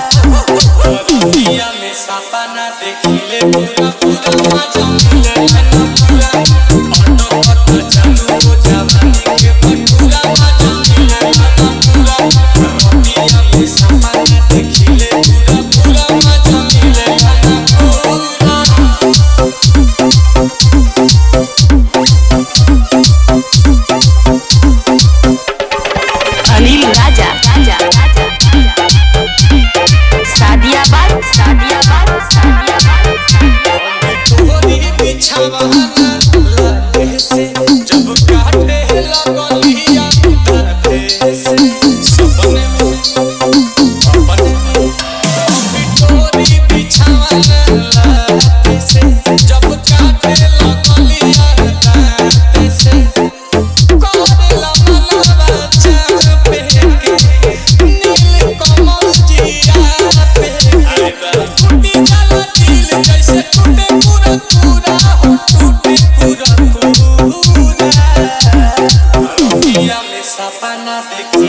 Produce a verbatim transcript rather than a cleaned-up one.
दुनिया में सपना देखिले पूरा पूरा मजा मिले ना पूरा ऑटो ऑटो चालू हो जवानी के पूरा मजा मिले ना पूरा दुनिया में सपना देखिले पूरा पूरा मजा मिले ना पूरा अनिल राजा राजा सादियाबाद सादियाबाद सादियाबाद तोरी बिछावाना लाते से जब काटे लगलिया उतारते से सपने में सपने में तोरी बिछावाना लाते से जब काटे लगलिया उतारते से कोरे लमलवा चापे के नील कमल जिया पे टूटी जाला दिल जैसे टूटे पूरा पूरा हो टूटे पूरा पूरा दुनिया में सपना देखी